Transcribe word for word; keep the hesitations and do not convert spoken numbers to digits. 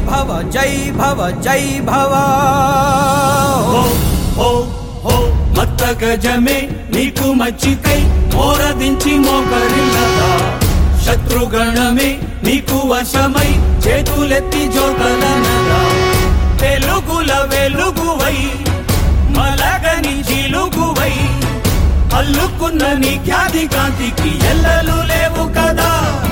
భవ జై భవ జై భవ హో హో హో మత్త గజమే నీకు మచ్చికై మోరదించి మోకరిల్లదా శత్రుగణమే నీకు వశమై చేతులెత్తి జోకలనదా వెలుగుల వెలుగువై మలగని జిలుగువై అల్లుకున్న నీ ఖ్యాతి కాంతికి ఎల్లలు లేవు కదా.